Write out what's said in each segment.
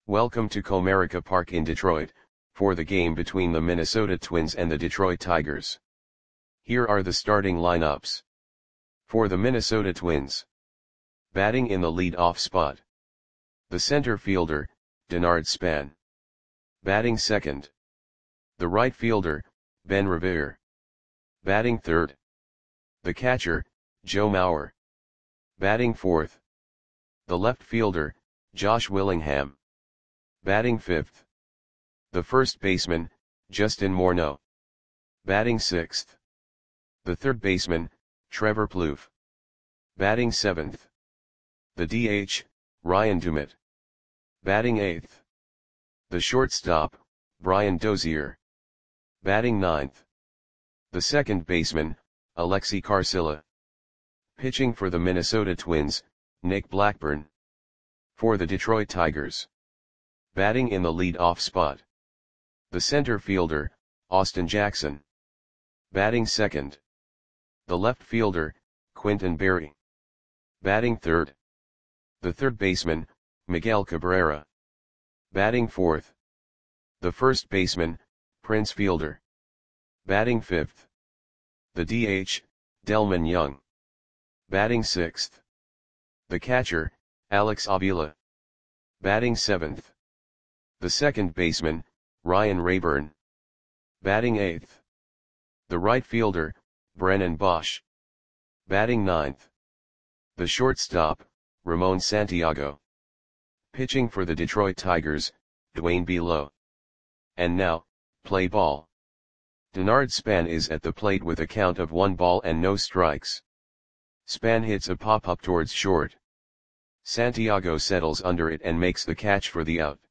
Welcome to Comerica Park in Detroit, for the game between the Minnesota Twins and the Detroit Tigers. Here are the starting lineups. For the Minnesota Twins. Batting in the lead-off spot. The center fielder, Denard Span. Batting second. The right fielder, Ben Revere. Batting third. The catcher, Joe Mauer. Batting fourth. The left fielder, Josh Willingham. Batting fifth. The first baseman, Justin Morneau. Batting sixth. The third baseman, Trevor Plouffe. Batting seventh. The DH, Ryan Dumit. Batting eighth. The shortstop, Brian Dozier. Batting ninth. The second baseman, Alexi Carcilla. Pitching for the Minnesota Twins, Nick Blackburn. For the Detroit Tigers. Batting in the lead-off spot. The center fielder, Austin Jackson. Batting second. The left fielder, Quintin Berry. Batting third. The third baseman, Miguel Cabrera. Batting fourth. The first baseman, Prince Fielder. Batting fifth. The DH, Delmon Young. Batting sixth. The catcher, Alex Avila. Batting seventh. The second baseman, Ryan Rayburn. Batting eighth. The right fielder, Brennan Bosch. Batting ninth. The shortstop, Ramon Santiago. Pitching for the Detroit Tigers, Dwayne B. Lowe. And now, play ball. Denard Span is at the plate with a count of 1 ball and no strikes. Span hits a pop-up towards short. Santiago settles under it and makes the catch for the out.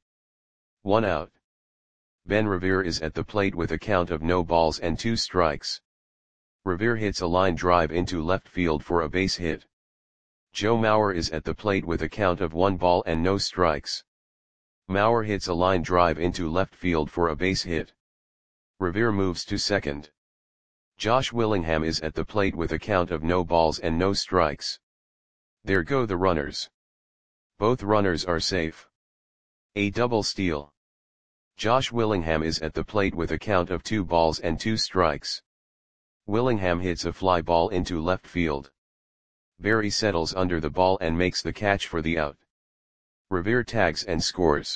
1 out. Ben Revere is at the plate with a count of no balls and 2 strikes. Revere hits a line drive into left field for a base hit. Joe Mauer is at the plate with a count of 1 ball and no strikes. Mauer hits a line drive into left field for a base hit. Revere moves to second. Josh Willingham is at the plate with a count of no balls and no strikes. There go the runners. Both runners are safe. A double steal. Josh Willingham is at the plate with a count of 2 balls and 2 strikes. Willingham hits a fly ball into left field. Berry settles under the ball and makes the catch for the out. Revere tags and scores.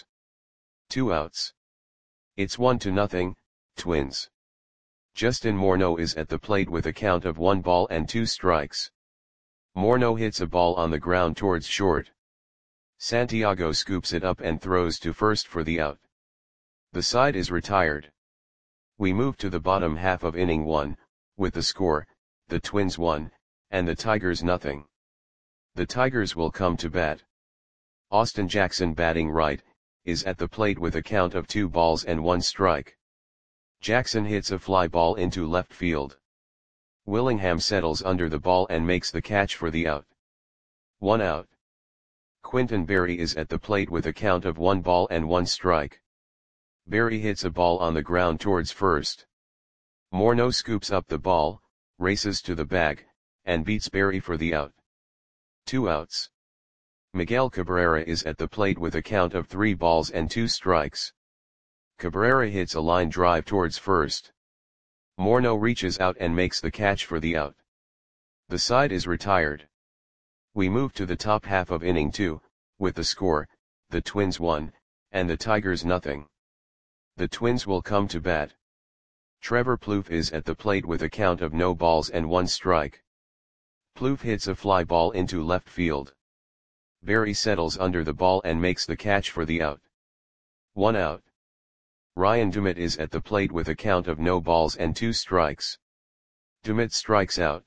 2 outs. It's 1-0, Twins. Justin Morneau is at the plate with a count of 1 ball and 2 strikes. Morneau hits a ball on the ground towards short. Santiago scoops it up and throws to first for the out. The side is retired. We move to the bottom half of inning 1, with the score, the Twins 1, and the Tigers 0. The Tigers will come to bat. Austin Jackson, batting right, is at the plate with a count of 2 balls and 1 strike. Jackson hits a fly ball into left field. Willingham settles under the ball and makes the catch for the out. 1 out. Quintin Berry is at the plate with a count of 1 ball and 1 strike. Berry hits a ball on the ground towards first. Morneau scoops up the ball, races to the bag, and beats Berry for the out. 2 outs. Miguel Cabrera is at the plate with a count of 3 balls and 2 strikes. Cabrera hits a line drive towards first. Morneau reaches out and makes the catch for the out. The side is retired. We move to the top half of inning 2, with the score, the Twins 1, and the Tigers 0. The Twins will come to bat. Trevor Plouffe is at the plate with a count of no balls and 1 strike. Plouffe hits a fly ball into left field. Berry settles under the ball and makes the catch for the out. 1 out. Ryan Dumit is at the plate with a count of no balls and 2 strikes. Dumit strikes out.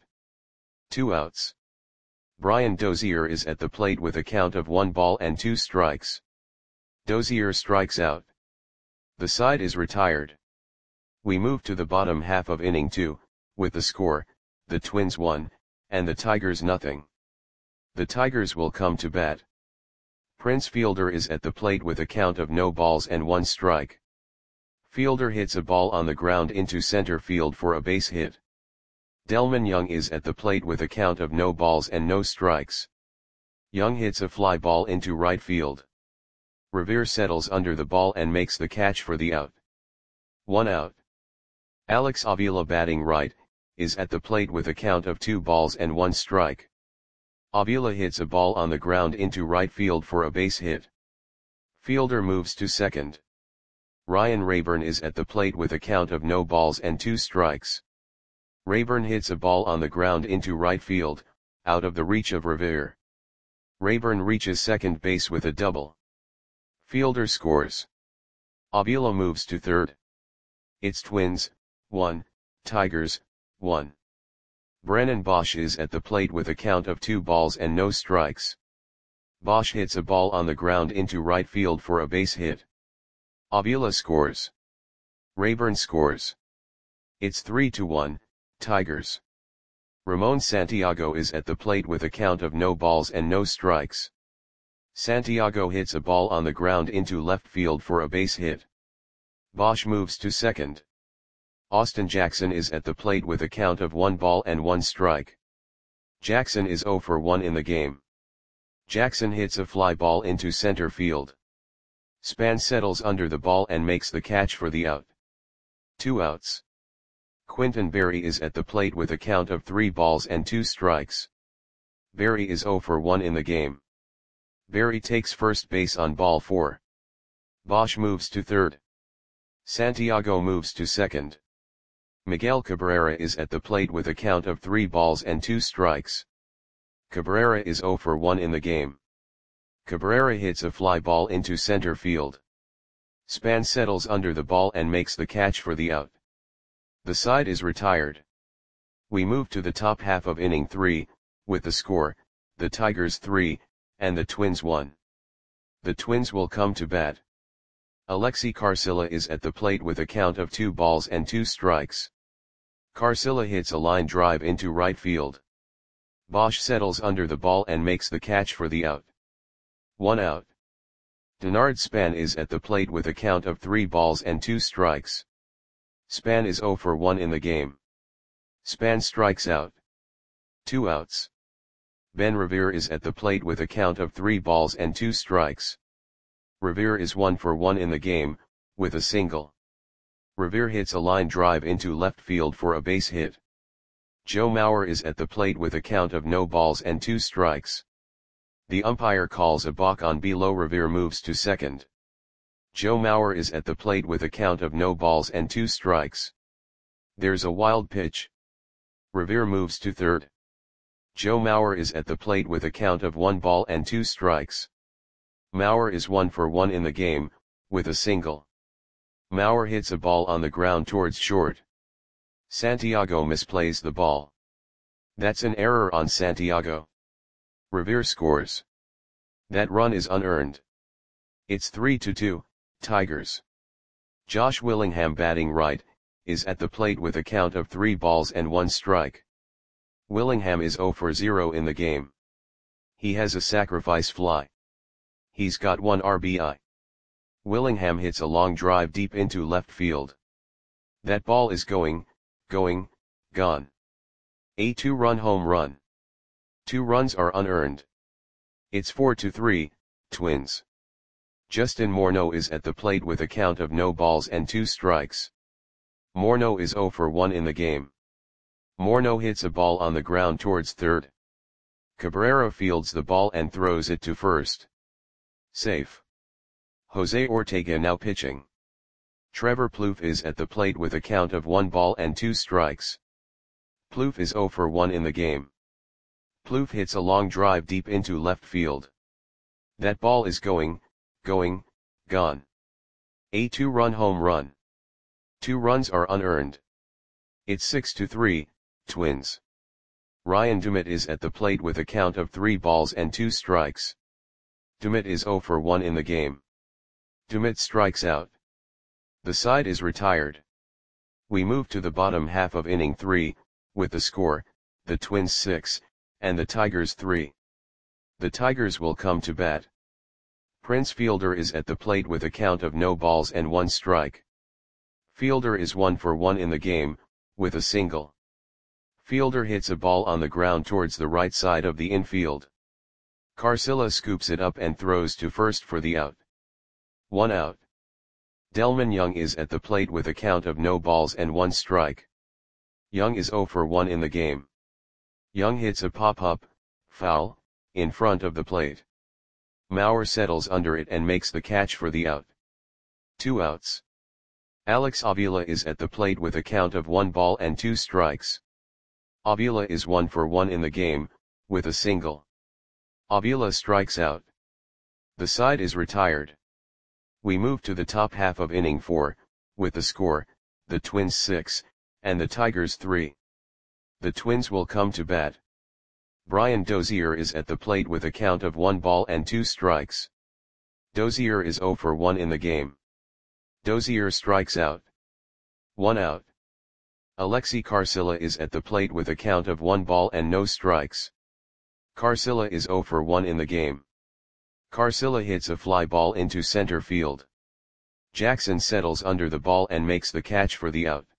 2 outs. Brian Dozier is at the plate with a count of 1 ball and 2 strikes. Dozier strikes out. The side is retired. We move to the bottom half of inning 2, with the score, the Twins 1, and the Tigers 0. The Tigers will come to bat. Prince Fielder is at the plate with a count of no balls and 1 strike. Fielder hits a ball on the ground into center field for a base hit. Delmon Young is at the plate with a count of no balls and no strikes. Young hits a fly ball into right field. Revere settles under the ball and makes the catch for the out. 1 out. Alex Avila batting right, is at the plate with a count of 2 balls and 1 strike. Avila hits a ball on the ground into right field for a base hit. Fielder moves to second. Ryan Rayburn is at the plate with a count of no balls and 2 strikes. Rayburn hits a ball on the ground into right field, out of the reach of Revere. Rayburn reaches second base with a double. Fielder scores. Avila moves to third. It's Twins, 1, Tigers, 1. Brennan Bosch is at the plate with a count of 2 balls and no strikes. Bosch hits a ball on the ground into right field for a base hit. Avila scores. Rayburn scores. It's 3-1, Tigers. Ramon Santiago is at the plate with a count of no balls and no strikes. Santiago hits a ball on the ground into left field for a base hit. Bosch moves to second. Austin Jackson is at the plate with a count of 1 ball and 1 strike. Jackson is 0 for 1 in the game. Jackson hits a fly ball into center field. Span settles under the ball and makes the catch for the out. 2 outs. Quinton Berry is at the plate with a count of 3 balls and 2 strikes. Berry is 0 for 1 in the game. Berry takes first base on ball 4. Bosch moves to third. Santiago moves to second. Miguel Cabrera is at the plate with a count of 3 balls and 2 strikes. Cabrera is 0 for 1 in the game. Cabrera hits a fly ball into center field. Span settles under the ball and makes the catch for the out. The side is retired. We move to the top half of inning 3, with the score, the Tigers 3, and the Twins 1. The Twins will come to bat. Alexi Carcilla is at the plate with a count of 2 balls and 2 strikes. Carcilla hits a line drive into right field. Bosch settles under the ball and makes the catch for the out. 1 out. Denard Span is at the plate with a count of 3 balls and 2 strikes. Span is 0 for 1 in the game. Span strikes out. 2 outs. Ben Revere is at the plate with a count of 3 balls and 2 strikes. Revere is 1 for 1 in the game, with a single. Revere hits a line drive into left field for a base hit. Joe Mauer is at the plate with a count of no balls and 2 strikes. The umpire calls a balk on below. Revere moves to second. Joe Mauer is at the plate with a count of no balls and 2 strikes. There's a wild pitch. Revere moves to third. Joe Mauer is at the plate with a count of 1 ball and 2 strikes. Mauer is 1 for 1 in the game, with a single. Mauer hits a ball on the ground towards short. Santiago misplays the ball. That's an error on Santiago. Revere scores. That run is unearned. It's 3-2, Tigers. Josh Willingham batting right, is at the plate with a count of 3 balls and 1 strike. Willingham is 0 for 0 in the game. He has a sacrifice fly. He's got 1 RBI. Willingham hits a long drive deep into left field. That ball is going, gone. A 2-run home run. 2 runs are unearned. It's 4-3, Twins. Justin Morneau is at the plate with a count of no balls and 2 strikes. Morneau is 0 for 1 in the game. Morneau hits a ball on the ground towards third. Cabrera fields the ball and throws it to first. Safe. Jose Ortega now pitching. Trevor Plouffe is at the plate with a count of 1 ball and 2 strikes. Plouffe is 0 for 1 in the game. Plouffe hits a long drive deep into left field. That ball is going, gone. A 2-run home run. 2 runs are unearned. It's 6-3, Twins. Ryan Dumit is at the plate with a count of 3 balls and 2 strikes. Dumit is 0 for 1 in the game. Dumit strikes out. The side is retired. We move to the bottom half of inning 3, with the score, the Twins 6, and the Tigers 3. The Tigers will come to bat. Prince Fielder is at the plate with a count of no balls and 1 strike. Fielder is 1 for 1 in the game, with a single. Fielder hits a ball on the ground towards the right side of the infield. Carcilla scoops it up and throws to first for the out. 1 out. Delman Young is at the plate with a count of no balls and 1 strike. Young is 0 for 1 in the game. Young hits a pop-up, foul, in front of the plate. Mauer settles under it and makes the catch for the out. 2 outs. Alex Avila is at the plate with a count of 1 ball and 2 strikes. Avila is 1 for 1 in the game, with a single. Avila strikes out. The side is retired. We move to the top half of inning 4, with the score, the Twins 6, and the Tigers 3. The Twins will come to bat. Brian Dozier is at the plate with a count of 1 ball and 2 strikes. Dozier is 0 for 1 in the game. Dozier strikes out. 1 out. Alexi Carcilla is at the plate with a count of 1 ball and no strikes. Carcilla is 0 for 1 in the game. Carcilla hits a fly ball into center field. Jackson settles under the ball and makes the catch for the out.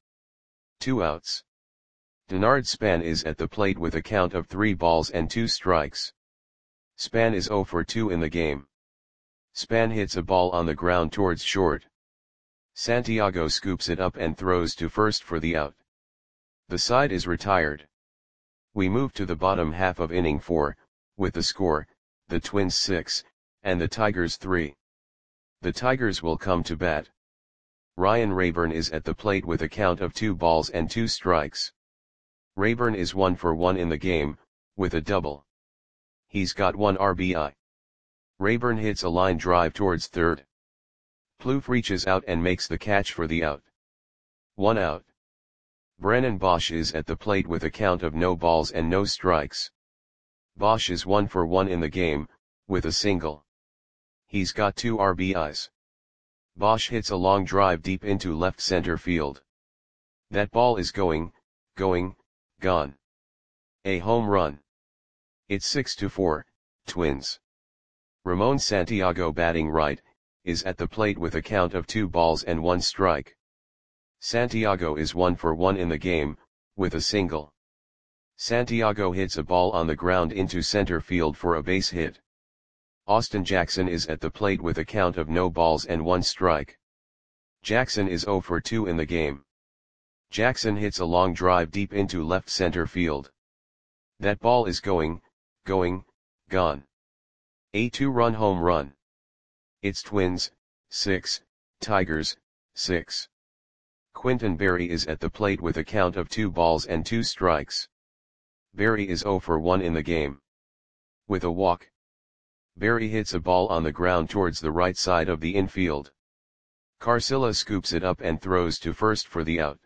2 outs. Denard Span is at the plate with a count of 3 balls and 2 strikes. Span is 0 for 2 in the game. Span hits a ball on the ground towards short. Santiago scoops it up and throws to first for the out. The side is retired. We move to the bottom half of inning 4, with the score, the Twins 6, and the Tigers 3. The Tigers will come to bat. Ryan Rayburn is at the plate with a count of 2 balls and 2 strikes. Rayburn is 1 for 1 in the game, with a double. He's got 1 RBI. Rayburn hits a line drive towards third. Plouffe reaches out and makes the catch for the out. 1 out. Brennan Bosch is at the plate with a count of no balls and no strikes. Bosch is 1 for 1 in the game, with a single. He's got 2 RBIs. Bosch hits a long drive deep into left center field. That ball is going, gone. A home run. It's 6-4, Twins. Ramon Santiago, batting right, is at the plate with a count of 2 balls and 1 strike. Santiago is 1 for 1 in the game, with a single. Santiago hits a ball on the ground into center field for a base hit. Austin Jackson is at the plate with a count of no balls and 1 strike. Jackson is 0 for 2 in the game. Jackson hits a long drive deep into left center field. That ball is going, gone. A 2-run home run. It's Twins, 6, Tigers, 6. Quinton Berry is at the plate with a count of 2 balls and 2 strikes. Berry is 0 for 1 in the game. With a walk. Berry hits a ball on the ground towards the right side of the infield. Carcilla scoops it up and throws to first for the out.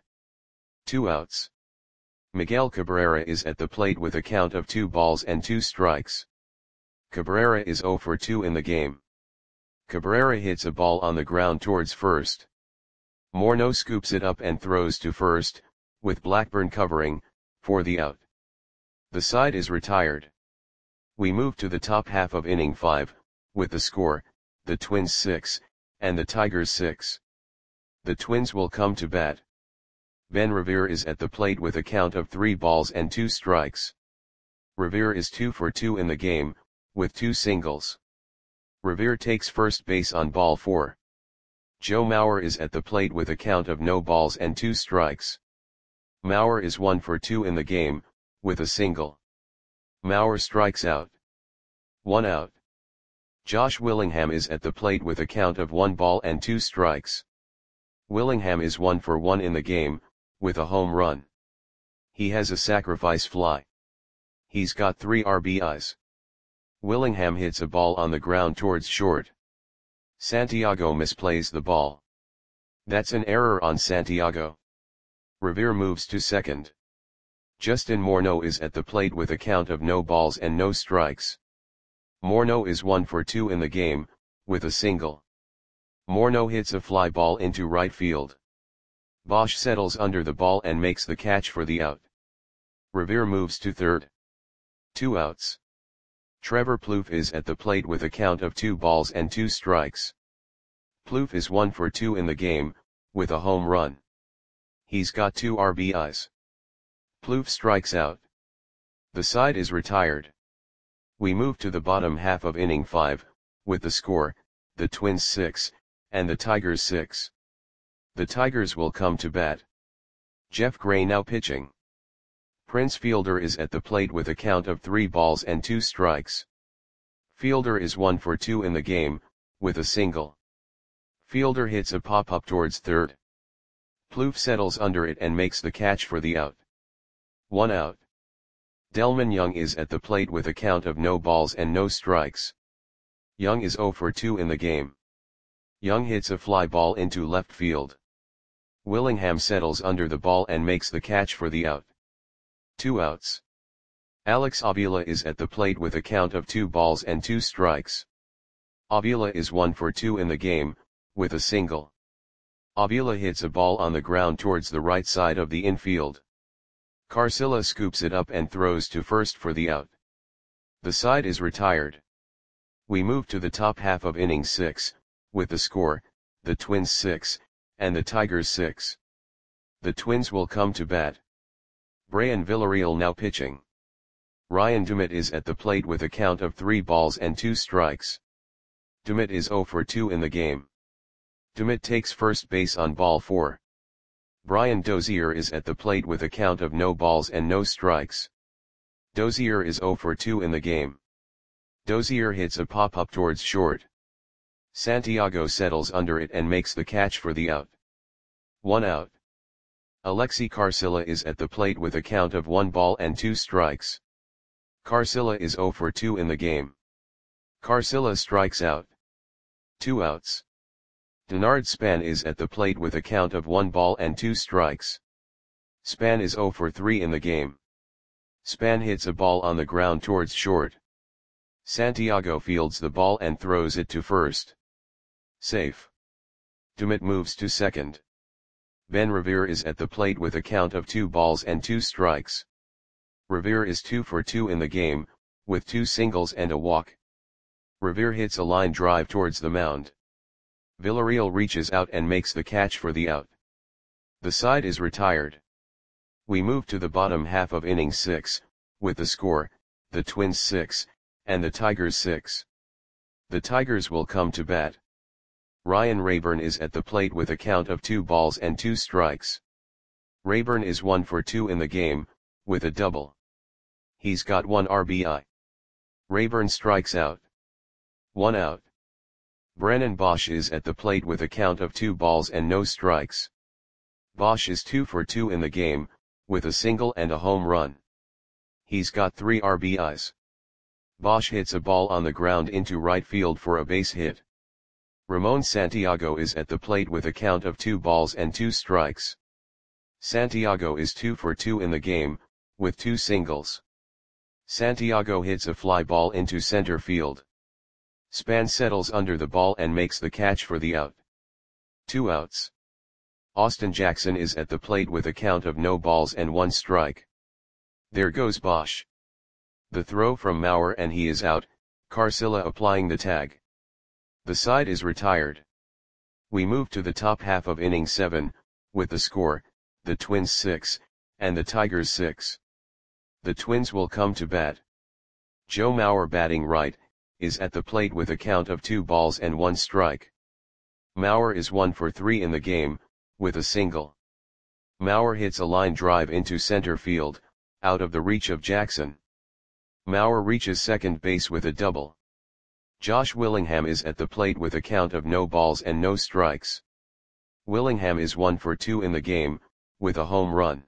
2 outs. Miguel Cabrera is at the plate with a count of 2 balls and 2 strikes. Cabrera is 0 for 2 in the game. Cabrera hits a ball on the ground towards first. Morneau scoops it up and throws to first, with Blackburn covering, for the out. The side is retired. We move to the top half of inning 5, with the score, the Twins 6, and the Tigers 6. The Twins will come to bat. Ben Revere is at the plate with a count of 3 balls and 2 strikes. Revere is 2 for 2 in the game, with 2 singles. Revere takes first base on ball 4. Joe Mauer is at the plate with a count of no balls and 2 strikes. Mauer is 1 for 2 in the game, with a single. Mauer strikes out. 1 out. Josh Willingham is at the plate with a count of 1 ball and 2 strikes. Willingham is 1 for 1 in the game, with a home run. He has a sacrifice fly. He's got 3 RBIs. Willingham hits a ball on the ground towards short. Santiago misplays the ball. That's an error on Santiago. Revere moves to second. Justin Morneau is at the plate with a count of no balls and no strikes. Morneau is 1 for 2 in the game, with a single. Morneau hits a fly ball into right field. Bosch settles under the ball and makes the catch for the out. Revere moves to third. 2 outs. Trevor Plouffe is at the plate with a count of 2 balls and 2 strikes. Plouffe is 1 for 2 in the game, with a home run. He's got 2 RBIs. Plouffe strikes out. The side is retired. We move to the bottom half of inning 5, with the score, the Twins 6, and the Tigers 6. The Tigers will come to bat. Jeff Gray now pitching. Prince Fielder is at the plate with a count of 3 balls and 2 strikes. Fielder is 1 for 2 in the game, with a single. Fielder hits a pop-up towards third. Plouffe settles under it and makes the catch for the out. 1 out. Delmon Young is at the plate with a count of no balls and no strikes. Young is 0 for 2 in the game. Young hits a fly ball into left field. Willingham settles under the ball and makes the catch for the out. 2 outs. Alex Avila is at the plate with a count of 2 balls and 2 strikes. Avila is 1 for 2 in the game, with a single. Avila hits a ball on the ground towards the right side of the infield. Carcilla scoops it up and throws to first for the out. The side is retired. We move to the top half of inning 6, with the score, the Twins 6, and the Tigers 6. The Twins will come to bat. Brian Villarreal now pitching. Ryan Dumit is at the plate with a count of 3 balls and 2 strikes. Dumit is 0 for 2 in the game. Dumit takes first base on ball 4. Brian Dozier is at the plate with a count of no balls and no strikes. Dozier is 0 for 2 in the game. Dozier hits a pop-up towards short. Santiago settles under it and makes the catch for the out. 1 out. Alexi Carcilla is at the plate with a count of 1 ball and 2 strikes. Carcilla is 0 for 2 in the game. Carcilla strikes out. 2 outs. Denard Span is at the plate with a count of 1 ball and 2 strikes. Span is 0 for 3 in the game. Span hits a ball on the ground towards short. Santiago fields the ball and throws it to first. Safe. Dumit moves to second. Ben Revere is at the plate with a count of 2 balls and 2 strikes. Revere is 2 for 2 in the game, with 2 singles and a walk. Revere hits a line drive towards the mound. Villarreal reaches out and makes the catch for the out. The side is retired. We move to the bottom half of inning 6, with the score, the Twins 6, and the Tigers 6. The Tigers will come to bat. Ryan Rayburn is at the plate with a count of 2 balls and 2 strikes. Rayburn is 1 for 2 in the game, with a double. He's got 1 RBI. Rayburn strikes out. 1 out. Brennan Bosch is at the plate with a count of 2 balls and no strikes. Bosch is 2 for 2 in the game, with a single and a home run. He's got 3 RBIs. Bosch hits a ball on the ground into right field for a base hit. Ramon Santiago is at the plate with a count of 2 balls and 2 strikes. Santiago is 2 for 2 in the game, with 2 singles. Santiago hits a fly ball into center field. Span settles under the ball and makes the catch for the out. 2 outs. Austin Jackson is at the plate with a count of no balls and 1 strike. There goes Bosch. The throw from Maurer and he is out, Carcilla applying the tag. The side is retired. We move to the top half of inning 7, with the score, the Twins 6, and the Tigers 6. The Twins will come to bat. Joe Mauer batting right, is at the plate with a count of 2 balls and 1 strike. Mauer is 1 for 3 in the game, with a single. Mauer hits a line drive into center field, out of the reach of Jackson. Mauer reaches second base with a double. Josh Willingham is at the plate with a count of no balls and no strikes. Willingham is 1 for 2 in the game, with a home run.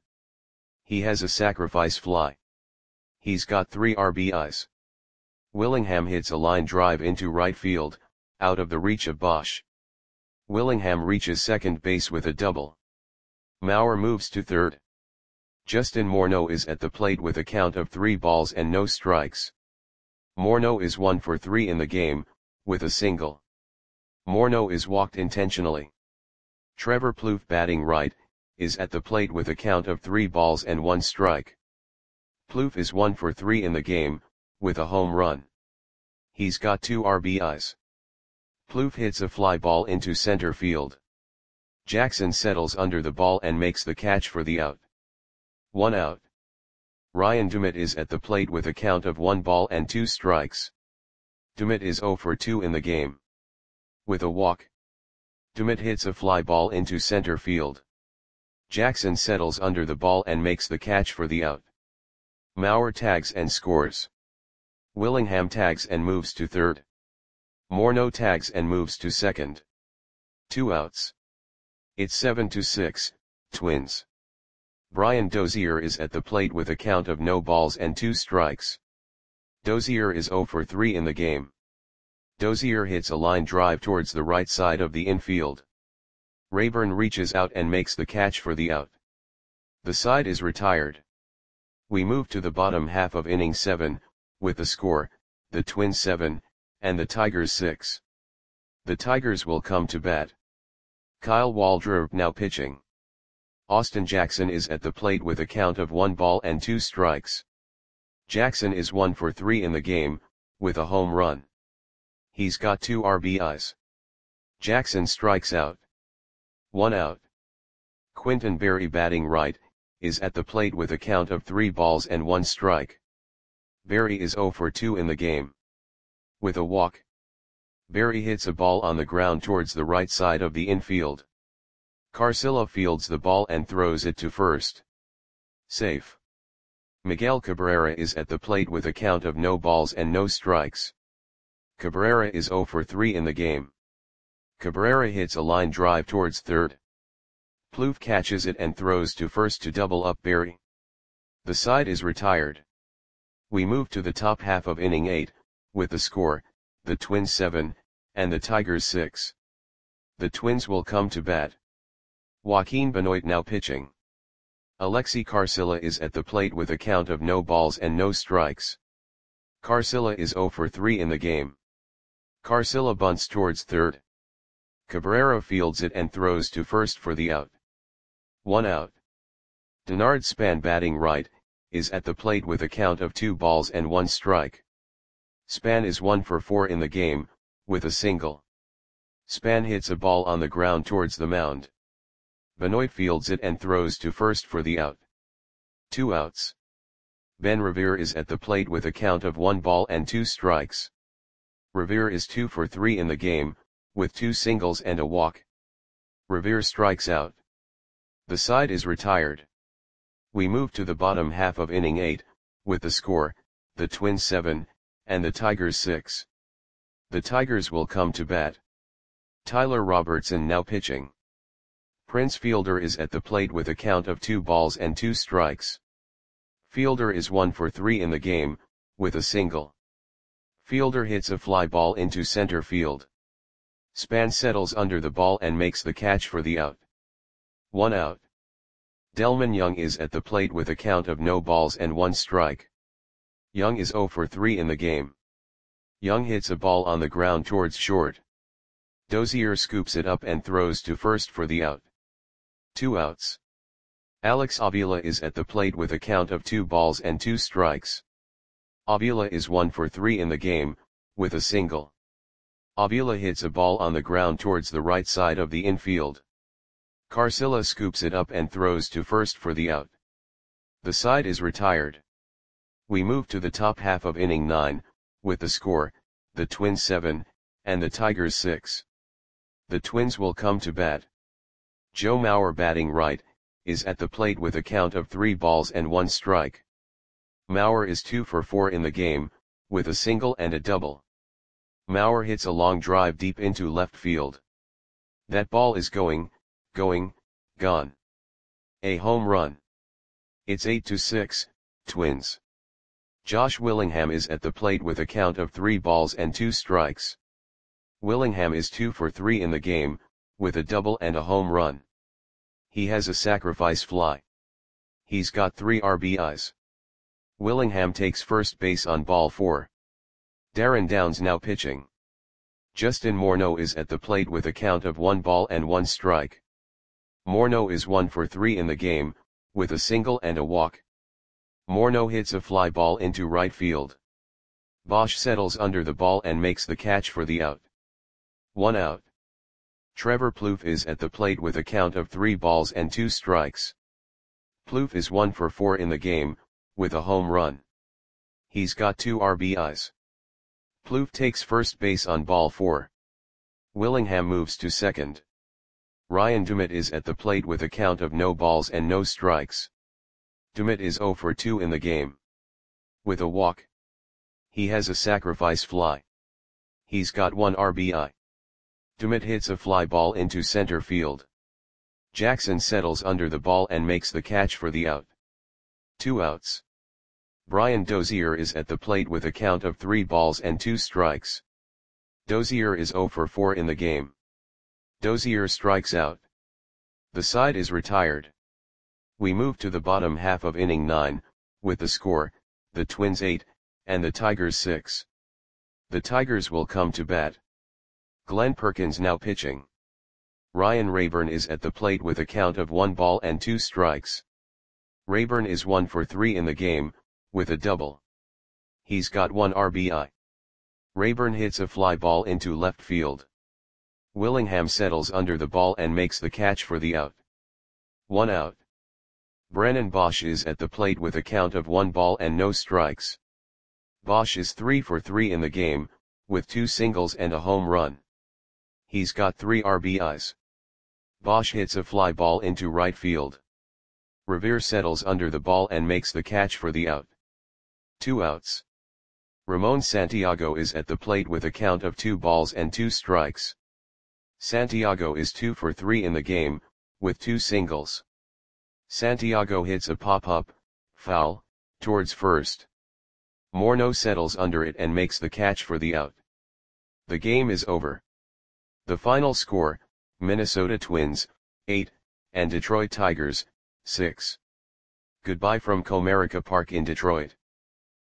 He has a sacrifice fly. He's got 3 RBIs. Willingham hits a line drive into right field, out of the reach of Bosch. Willingham reaches second base with a double. Mauer moves to third. Justin Morneau is at the plate with a count of 3 balls and no strikes. Morneau is 1 for 3 in the game, with a single. Morneau is walked intentionally. Trevor Plouffe batting right, is at the plate with a count of 3 balls and 1 strike. Plouffe is 1 for 3 in the game, with a home run. He's got 2 RBIs. Plouffe hits a fly ball into center field. Jackson settles under the ball and makes the catch for the out. 1 out. Ryan Dumit is at the plate with a count of 1 ball and 2 strikes. Dumit is 0 for 2 in the game. With a walk. DeMott hits a fly ball into center field. Jackson settles under the ball and makes the catch for the out. Mauer tags and scores. Willingham tags and moves to third. Morneau tags and moves to second. 2 outs. It's 7-6, Twins. Brian Dozier is at the plate with a count of no balls and 2 strikes. Dozier is 0 for 3 in the game. Dozier hits a line drive towards the right side of the infield. Rayburn reaches out and makes the catch for the out. The side is retired. We move to the bottom half of inning 7, with the score, the Twins 7, and the Tigers 6. The Tigers will come to bat. Kyle Waldrop now pitching. Austin Jackson is at the plate with a count of 1 ball and 2 strikes. Jackson is 1 for 3 in the game, with a home run. He's got 2 RBIs. Jackson strikes out. 1 out. Quinton Berry batting right, is at the plate with a count of 3 balls and 1 strike. Berry is 0 for 2 in the game. With a walk. Berry hits a ball on the ground towards the right side of the infield. Carcillo fields the ball and throws it to first. Safe. Miguel Cabrera is at the plate with a count of no balls and no strikes. Cabrera is 0 for 3 in the game. Cabrera hits a line drive towards third. Plouffe catches it and throws to first to double up Berry. The side is retired. We move to the top half of inning 8, with the score, the Twins 7, and the Tigers 6. The Twins will come to bat. Joaquin Benoit now pitching. Alexi Carcillo is at the plate with a count of no balls and no strikes. Carcillo is 0 for 3 in the game. Carcillo bunts towards third. Cabrera fields it and throws to first for the out. 1 out. Denard Span batting right, is at the plate with a count of 2 balls and 1 strike. Span is 1 for 4 in the game, with a single. Span hits a ball on the ground towards the mound. Benoit fields it and throws to first for the out. 2 outs. Ben Revere is at the plate with a count of 1 ball and 2 strikes. Revere is 2 for 3 in the game, with 2 singles and a walk. Revere strikes out. The side is retired. We move to the bottom half of inning 8, with the score, the Twins 7, and the Tigers 6. The Tigers will come to bat. Tyler Robertson now pitching. Prince Fielder is at the plate with a count of 2 balls and 2 strikes. Fielder is 1 for 3 in the game, with a single. Fielder hits a fly ball into center field. Span settles under the ball and makes the catch for the out. 1 out. Delmon Young is at the plate with a count of no balls and 1 strike. Young is 0 for 3 in the game. Young hits a ball on the ground towards short. Dozier scoops it up and throws to first for the out. 2 outs. Alex Avila is at the plate with a count of 2 balls and 2 strikes. Avila is 1 for 3 in the game, with a single. Avila hits a ball on the ground towards the right side of the infield. Carcillo scoops it up and throws to first for the out. The side is retired. We move to the top half of inning 9, with the score, the Twins 7, and the Tigers 6. The Twins will come to bat. Joe Mauer batting right, is at the plate with a count of 3 balls and 1 strike. Mauer is 2 for 4 in the game, with a single and a double. Mauer hits a long drive deep into left field. That ball is gone. A home run. It's 8-6, Twins. Josh Willingham is at the plate with a count of 3 balls and 2 strikes. Willingham is 2 for 3 in the game, with a double and a home run. He has a sacrifice fly. He's got 3 RBIs. Willingham takes first base on ball 4. Darren Downs now pitching. Justin Morneau is at the plate with a count of 1 ball and 1 strike. Morneau is 1 for 3 in the game, with a single and a walk. Morneau hits a fly ball into right field. Bosch settles under the ball and makes the catch for the out. 1 out. Trevor Plouffe is at the plate with a count of 3 balls and 2 strikes. Plouffe is 1 for 4 in the game, with a home run. He's got 2 RBIs. Plouffe takes first base on ball 4. Willingham moves to second. Ryan Dumit is at the plate with a count of no balls and no strikes. Dumit is 0 for 2 in the game. With a walk. He has a sacrifice fly. He's got 1 RBI. Dumit hits a fly ball into center field. Jackson settles under the ball and makes the catch for the out. 2 outs. Brian Dozier is at the plate with a count of 3 balls and 2 strikes. Dozier is 0 for 4 in the game. Dozier strikes out. The side is retired. We move to the bottom half of inning 9, with the score, the Twins 8, and the Tigers 6. The Tigers will come to bat. Glenn Perkins now pitching. Ryan Rayburn is at the plate with a count of 1 ball and 2 strikes. Rayburn is 1 for 3 in the game, with a double. He's got 1 RBI. Rayburn hits a fly ball into left field. Willingham settles under the ball and makes the catch for the out. 1 out. Brennan Bosch is at the plate with a count of 1 ball and no strikes. Bosch is 3 for 3 in the game, with 2 singles and a home run. He's got 3 RBIs. Bosch hits a fly ball into right field. Revere settles under the ball and makes the catch for the out. 2 outs. Ramon Santiago is at the plate with a count of 2 balls and 2 strikes. Santiago is 2 for 3 in the game, with 2 singles. Santiago hits a pop-up, foul, towards first. Morneau settles under it and makes the catch for the out. The game is over. The final score, Minnesota Twins, 8, and Detroit Tigers, 6. Goodbye from Comerica Park in Detroit.